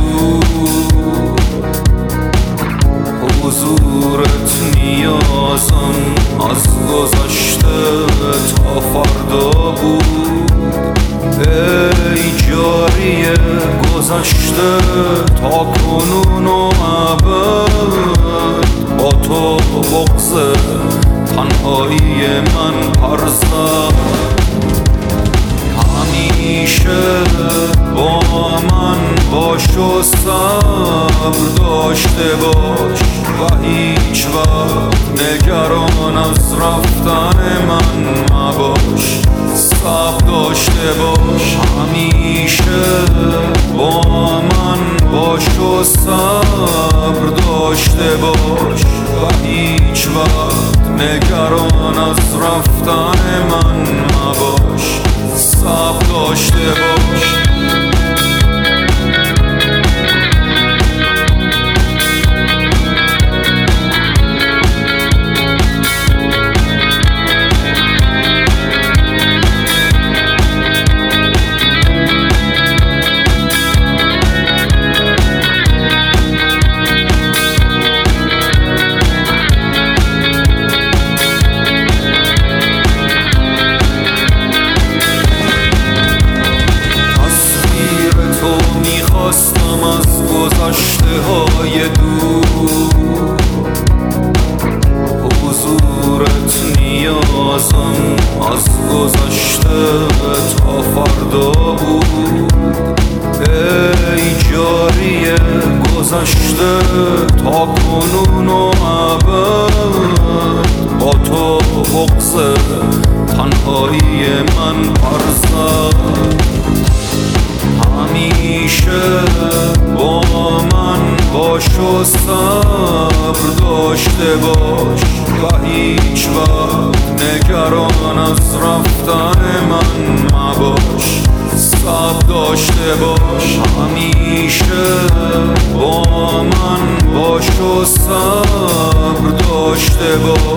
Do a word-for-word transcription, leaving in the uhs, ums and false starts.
دور، حضورت نیازم از گذشته تا فردا بود. ای جاری گذشته تا کنون و ابد، با تو بغض تنهایی من پر زد. همیشه با من باش و صبر داشته باش و هیچ وقت نگران از رفتن من مباش. صبر داشته باش، همیشه با من باش و صبر داشته باش و هیچ وقت نگران از رفتن من مباش. صبر داشته باش. خواستم از گذشته های دور، حضورت نیازم از گذشته تا فردا بود. ای جاری گذشته تا کنون و ابد، با تو بغض تنهایی من پر زد. همیشه با من باش و صبر داشته باش و هیچ وقت نگران از رفتن من مباش. صبر داشته باش، همیشه با من باش و صبر داشته باش